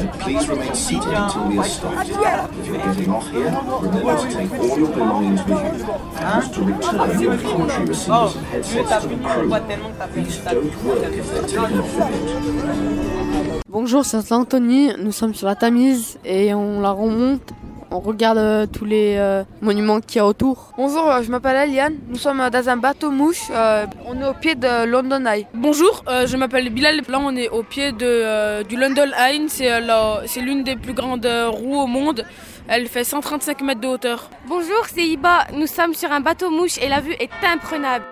Please remain seated until we are stopped. If you're getting off here, remember to take all your belongings with you. And to return your commentary receivers and headsets to the crew. These don't work if they're taken off the bit. Bonjour, c'est Anthony, nous sommes sur la Tamise et on la remonte. On regarde tous les monuments qu'il y a autour. Bonjour, je m'appelle Eliane. Nous sommes dans un bateau mouche. On est au pied de London Eye. Bonjour, je m'appelle Bilal. Là, on est au pied du London Eye. C'est l'une des plus grandes roues au monde. Elle fait 135 mètres de hauteur. Bonjour, c'est Iba. Nous sommes sur un bateau mouche et la vue est imprenable.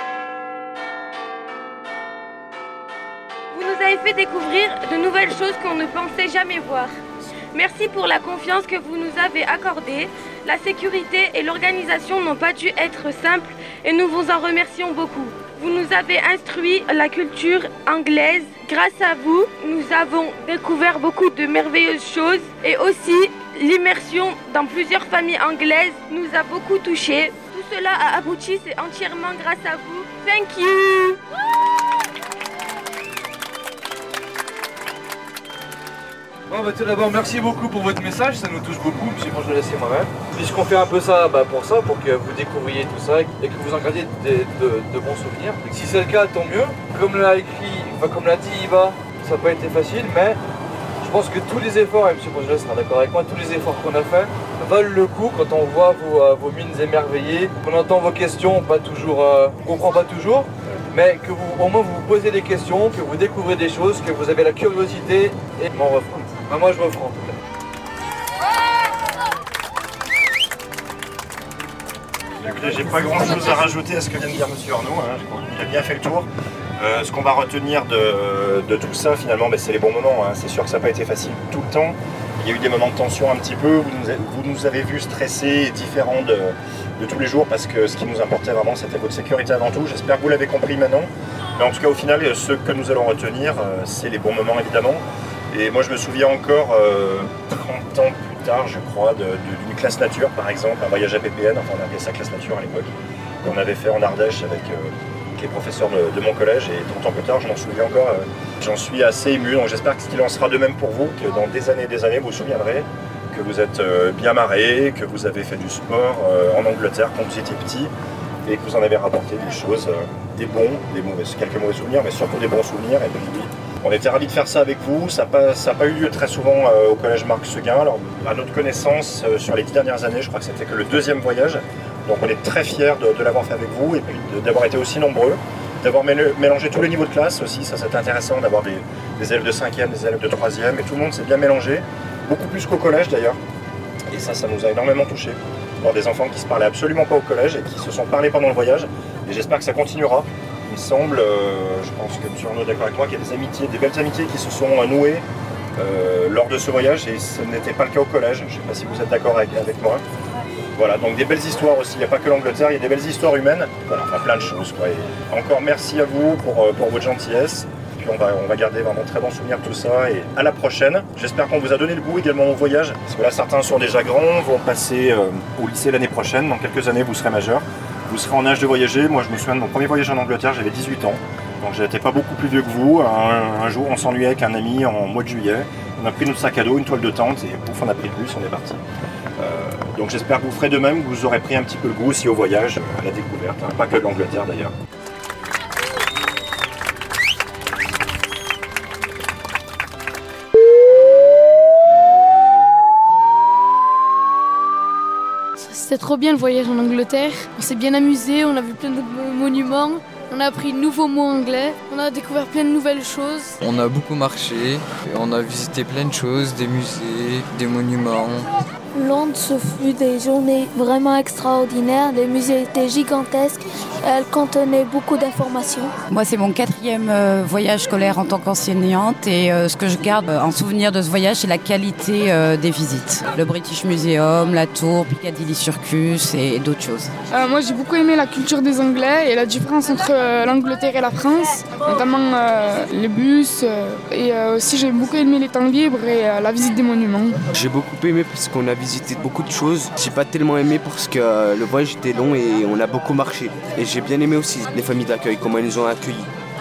Vous nous avez fait découvrir de nouvelles choses qu'on ne pensait jamais voir. Merci pour la confiance que vous nous avez accordée. La sécurité et l'organisation n'ont pas dû être simples et nous vous en remercions beaucoup. Vous nous avez instruit la culture anglaise. Grâce à vous, nous avons découvert beaucoup de merveilleuses choses et aussi l'immersion dans plusieurs familles anglaises nous a beaucoup touchés. Tout cela a abouti, c'est entièrement grâce à vous. Thank you! Bon, tout d'abord, merci beaucoup pour votre message, ça nous touche beaucoup, puis moi je le laisse moi-même. Puisqu'on fait un peu ça pour ça, pour que vous découvriez tout ça et que vous en gardiez de bons souvenirs. Et si c'est le cas, tant mieux. Comme l'a dit Iva, ça n'a pas été facile, mais je pense que tous les efforts, et M. Bonjolet sera d'accord avec moi, tous les efforts qu'on a faits valent le coup quand on voit vos mines émerveillées, qu'on entend vos questions, pas toujours, on comprend pas toujours, mais que au moins vous vous posez des questions, que vous découvrez des choses, que vous avez la curiosité et m'en refrain. Moi je referai en tout cas. Écoutez, j'ai pas grand chose à rajouter à ce que vient de dire M. Arnaud, je crois qu'il a bien fait le tour. Ce qu'on va retenir de tout ça finalement, c'est les bons moments. C'est sûr que ça n'a pas été facile tout le temps. Il y a eu des moments de tension un petit peu, vous nous avez vus stressés et différents de tous les jours parce que ce qui nous importait vraiment c'était votre sécurité avant tout. J'espère que vous l'avez compris maintenant. Mais en tout cas au final, ce que nous allons retenir, c'est les bons moments évidemment. Et moi je me souviens encore 30 ans plus tard je crois d'une classe nature par exemple, un voyage à PPN, enfin on appelait ça classe nature à l'époque, qu'on avait fait en Ardèche avec les professeurs de mon collège et 30 ans plus tard je m'en souviens encore, j'en suis assez ému, donc j'espère qu'il en sera de même pour vous, que dans des années vous vous souviendrez que vous êtes bien marrés, que vous avez fait du sport en Angleterre quand vous étiez petit et que vous en avez rapporté des choses, des mauvais, quelques mauvais souvenirs mais surtout des bons souvenirs. Et puis, on était ravis de faire ça avec vous, ça n'a pas eu lieu très souvent au collège Marc Seguin. Alors à notre connaissance, sur les 10 dernières années, je crois que c'était que le deuxième voyage. Donc on est très fiers de l'avoir fait avec vous et puis d'avoir été aussi nombreux, d'avoir mélangé tous les niveaux de classe aussi, ça c'était intéressant d'avoir des élèves de 5e, des élèves de 3e et tout le monde s'est bien mélangé, beaucoup plus qu'au collège d'ailleurs. Et ça nous a énormément touchés. Alors des enfants qui se parlaient absolument pas au collège et qui se sont parlé pendant le voyage et j'espère que ça continuera. Il me semble, je pense que M. Arnaud est d'accord avec moi, qu'il y a des amitiés, des belles amitiés qui se sont nouées lors de ce voyage et ce n'était pas le cas au collège. Je ne sais pas si vous êtes d'accord avec moi. Voilà, donc des belles histoires aussi, il n'y a pas que l'Angleterre, il y a des belles histoires humaines. Voilà, enfin plein de choses. Quoi. Et encore merci à vous pour votre gentillesse. Puis on va garder vraiment très bons souvenirs de tout ça et à la prochaine. J'espère qu'on vous a donné le goût également au voyage. Parce que là certains sont déjà grands, vont passer au lycée l'année prochaine. Dans quelques années vous serez majeurs. Vous serez en âge de voyager. Moi je me souviens de mon premier voyage en Angleterre, j'avais 18 ans. Donc j'étais pas beaucoup plus vieux que vous. Un jour on s'ennuyait avec un ami en mois de juillet. On a pris notre sac à dos, une toile de tente et pouf, on a pris le bus, on est parti. Donc j'espère que vous ferez de même, que vous aurez pris un petit peu le goût aussi au voyage, à la découverte. Pas que de l'Angleterre d'ailleurs. C'était trop bien le voyage en Angleterre. On s'est bien amusé, on a vu plein de monuments, on a appris de nouveaux mots anglais, on a découvert plein de nouvelles choses. On a beaucoup marché, et on a visité plein de choses, des musées, des monuments. Londres, ce fut des journées vraiment extraordinaires. Les musées étaient gigantesques. Elles contenaient beaucoup d'informations. Moi, c'est mon 4e voyage scolaire en tant qu'enseignante. Et ce que je garde en souvenir de ce voyage, c'est la qualité des visites. Le British Museum, la Tour, Piccadilly Circus et d'autres choses. Moi, j'ai beaucoup aimé la culture des Anglais et la différence entre l'Angleterre et la France, notamment les bus. Et aussi, j'ai beaucoup aimé les temps libres et la visite des monuments. J'ai beaucoup aimé parce qu'on a visité beaucoup de choses. J'ai pas tellement aimé parce que le voyage était long et on a beaucoup marché. Et j'ai bien aimé aussi les familles d'accueil, comment ils nous ont accueillis.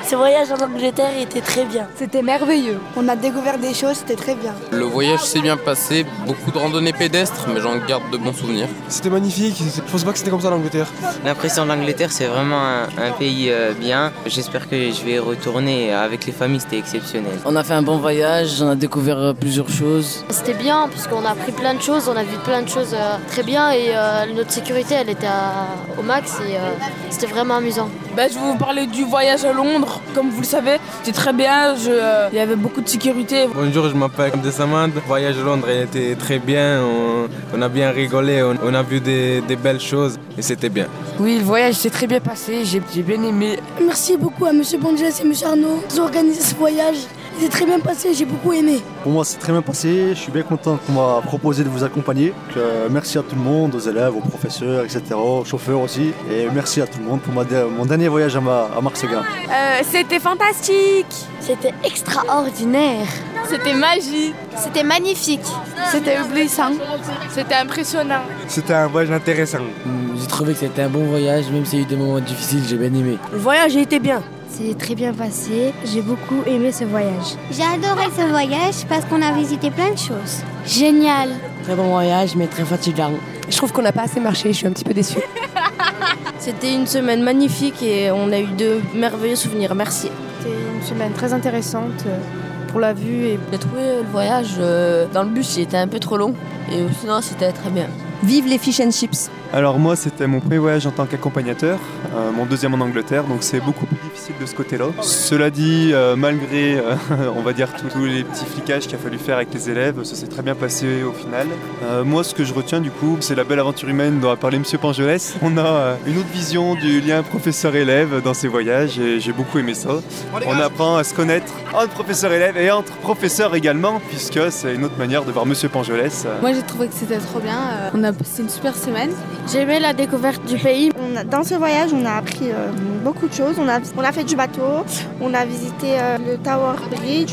Ce voyage en Angleterre était très bien. C'était merveilleux. On a découvert des choses, c'était très bien. Le voyage s'est bien passé, beaucoup de randonnées pédestres, mais j'en garde de bons souvenirs. C'était magnifique, je pense pas que c'était comme ça l'Angleterre. L'impression de l'Angleterre, c'est vraiment un pays bien. J'espère que je vais y retourner. Avec les familles, c'était exceptionnel. On a fait un bon voyage, on a découvert plusieurs choses. C'était bien parce qu'on a appris plein de choses, on a vu plein de choses très bien et notre sécurité elle était au max et c'était vraiment amusant. Je vais vous parler du voyage à Londres. Comme vous le savez, c'était très bien, il y avait beaucoup de sécurité. Bonjour, je m'appelle Abdesamad. Le voyage à Londres était très bien, on a bien rigolé, on a vu des belles choses et c'était bien. Oui, le voyage s'est très bien passé, j'ai bien aimé. Merci beaucoup à M. Bonges et M. Arnaud qui ont organisé ce voyage. Il s'est très bien passé, j'ai beaucoup aimé. Pour moi, c'est très bien passé. Je suis bien content qu'on m'a proposé de vous accompagner. Donc, merci à tout le monde, aux élèves, aux professeurs, etc., aux chauffeurs aussi. Et merci à tout le monde pour mon dernier voyage à Marsegan. C'était fantastique. C'était extraordinaire. C'était magique. C'était magnifique. C'était éblouissant. C'était impressionnant. C'était un voyage intéressant. J'ai trouvé que c'était un bon voyage, même s'il y a eu des moments difficiles, j'ai bien aimé. Le voyage a été bien. C'est très bien passé. J'ai beaucoup aimé ce voyage. J'ai adoré ce voyage parce qu'on a visité plein de choses. Génial. Très bon voyage, mais très fatigant. Je trouve qu'on n'a pas assez marché, je suis un petit peu déçue. C'était une semaine magnifique et on a eu de merveilleux souvenirs. Merci. C'était une semaine très intéressante pour la vue. Et... J'ai trouvé le voyage dans le bus, il était un peu trop long. Et sinon, c'était très bien. Vive les fish and chips. Alors moi, c'était mon premier voyage en tant qu'accompagnateur, mon deuxième en Angleterre, donc c'est beaucoup plus difficile de ce côté-là. Cela dit, malgré, on va dire, tous les petits flicages qu'il a fallu faire avec les élèves, ça s'est très bien passé au final. Moi, ce que je retiens du coup, c'est la belle aventure humaine dont a parlé M. Pangelès. On a une autre vision du lien professeur-élève dans ces voyages et j'ai beaucoup aimé ça. On apprend à se connaître entre professeurs-élèves et entre professeurs également, puisque c'est une autre manière de voir M. Pangelès. Moi, j'ai trouvé que c'était trop bien. On a passé une super semaine. J'ai aimé la découverte du pays. Dans ce voyage, on a appris beaucoup de choses. On a fait du bateau, on a visité le Tower Bridge,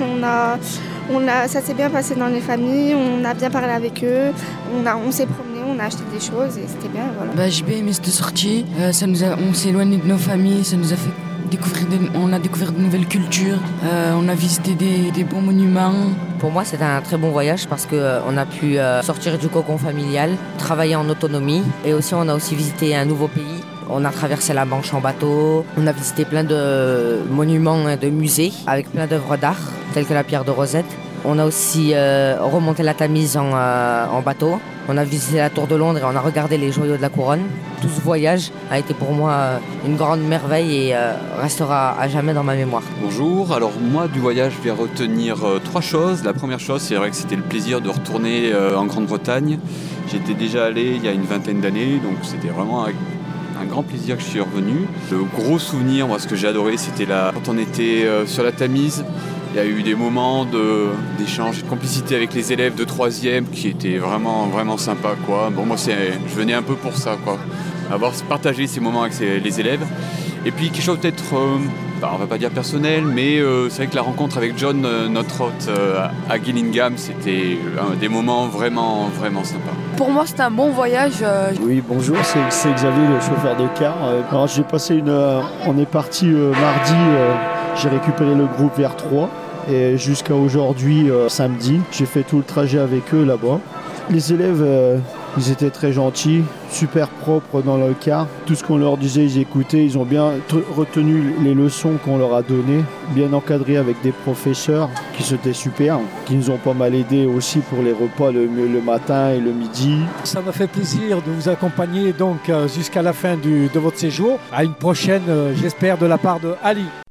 ça s'est bien passé dans les familles, on a bien parlé avec eux, on s'est promené, on a acheté des choses et c'était bien. Voilà. J'ai bien aimé cette sortie. On s'est éloigné de nos familles, ça nous a fait on a découvert de nouvelles cultures, on a visité des bons monuments. Pour moi, c'était un très bon voyage parce qu'on a pu sortir du cocon familial, travailler en autonomie et aussi on a aussi visité un nouveau pays. On a traversé la Manche en bateau, on a visité plein de monuments, de musées avec plein d'œuvres d'art telles que la pierre de Rosette. On a aussi remonté la Tamise en bateau. On a visité la Tour de Londres et on a regardé les joyaux de la couronne. Tout ce voyage a été pour moi une grande merveille et restera à jamais dans ma mémoire. Bonjour, alors moi du voyage je vais retenir 3 choses. La première chose, c'est vrai que c'était le plaisir de retourner en Grande-Bretagne. J'étais déjà allé il y a une vingtaine d'années, donc c'était vraiment un grand plaisir que je suis revenu. Le gros souvenir, moi ce que j'ai adoré, c'était quand on était sur la Tamise. Il y a eu des moments d'échange, de complicité avec les élèves de 3e qui étaient vraiment, vraiment sympas, quoi. Bon, moi, je venais un peu pour ça, quoi. Avoir partagé ces moments avec les élèves. Et puis, quelque chose peut-être, on va pas dire personnel, mais c'est vrai que la rencontre avec John, notre hôte à Gillingham, c'était des moments vraiment, vraiment sympas. Pour moi, c'était un bon voyage. Oui, bonjour, c'est Xavier, le chauffeur de car. Alors, j'ai passé on est parti mardi, j'ai récupéré le groupe vers 3. Et jusqu'à aujourd'hui, samedi, j'ai fait tout le trajet avec eux là-bas. Les élèves, ils étaient très gentils, super propres dans le car. Tout ce qu'on leur disait, ils écoutaient. Ils ont bien retenu les leçons qu'on leur a données, bien encadrés avec des professeurs qui étaient super, qui nous ont pas mal aidés aussi pour les repas le matin et le midi. Ça m'a fait plaisir de vous accompagner donc jusqu'à la fin de votre séjour. À une prochaine, j'espère, de la part de Ali.